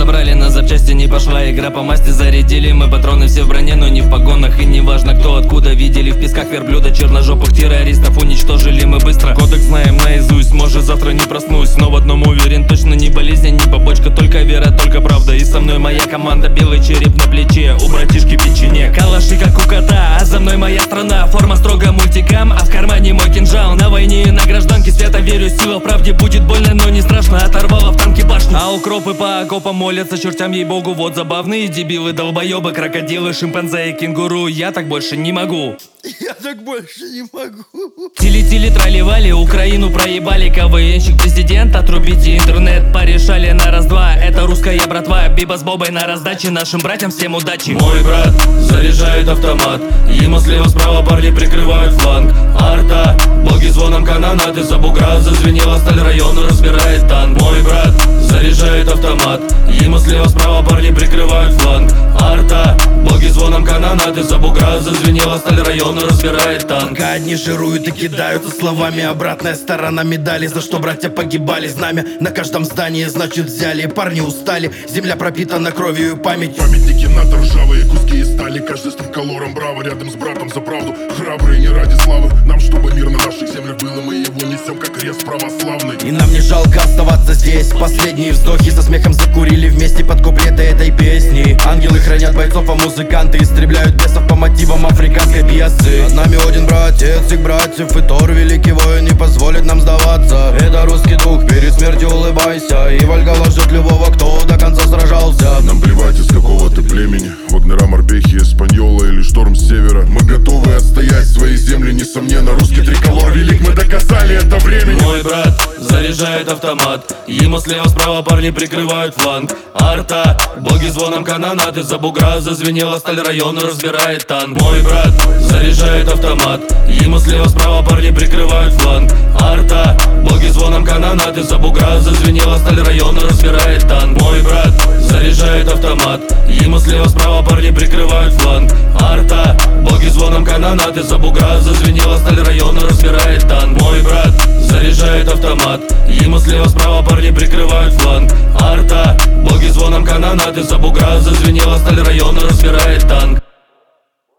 собрали на запчасти, не пошла игра по масти. Зарядили мы патроны все в броне, но не в погонах. И не важно кто откуда, видели в песках верблюда черножопых террористов. Уничтожили мы быстро, кодекс знаем наизусть. Может завтра не проснусь, но в одном уверен, точно не болезнь, не побочка, только вера, только правда. И со мной моя команда, белый череп на плече, у братишки печенье. Калаши как у кота, а за мной моя страна. Форма строго мультикам, а в кармане мой кинжал. На войне и на гражданке свято верю, сила в правде. Будет больно, но не страшно, оторвало в танке башню. А укропы по окопам молятся чертям, ей-богу. Вот забавные дебилы, долбоебы, крокодилы, шимпанзе и кенгуру. Я так больше не могу. Я так больше не могу. Тили-тили, тролливали, Украину проебали. КВНщик, президент, отрубите интернет. Порешали на раз-два, это русская братва. Биба с Бобой на раздаче, нашим братьям всем удачи. Мой брат заряжает автомат, ему слева-справа парни прикрывают фланг. Арта, боги звоном канонады, за бугра зазвенела сталь, район разбирает танк. Мой брат заряжает автомат, ему слева-справа парни прикрывают фланг. Арта, боги звоном канонады, за бугра зазвенела сталь, район разбирает танк. Пока одни жируют и кидаются словами, обратная сторона медали, за что братья погибали. Знамя на каждом здании, значит взяли. Парни устали, земля пропитана кровью и память. Памятники НАТО, ржавые куски из стали. Каждый с триколором браво, рядом с братом за правду. Храбрые не ради славы, нам чтобы мир на наших землях было, мы его несем как крест православный. И нам не жалко оставаться здесь. Последние вздохи со смехом закурили вместе под куплеты этой песни. Ангелы хранят бойцов, а музыканты истребляют бесов по мотивам африканской пьесы. Над нами один братец, всех братьев, и Тор, великий воин, не позволит нам сдаваться. Это русский дух, перед смертью улыбайся. И Вальгалла ждет любого, кто до конца сражался. Нам плевать, из какого ты племени, Вагнера, Морпехи, Эспаньола или шторм с севера. Мы готовы отстоять свои земли, несомненно. Русский триколор велик, мы доказали это времени. Мой брат заряжает автомат, ему слева-справа парни прикрывают фланг. Арта, боги звоном канонады, за бугра зазвенела сталь, район разбирает танк. Мой брат заряжает автомат, ему слева-справа парни прикрывают фланг. Арта, боги звоном канонады, за бугра зазвенела сталь, район разбирает танк. Мой брат заряжает автомат, ему слева-справа парни прикрывают фланг. Арта, боги звоном канонады, за бугра зазвенела сталь, район разбирает танк. Мой брат заряжает автомат, ему слева-справа парни прикрывают фланг. Арта, боги звоном канонады, за бугра зазвенела сталь, район разбирает танк.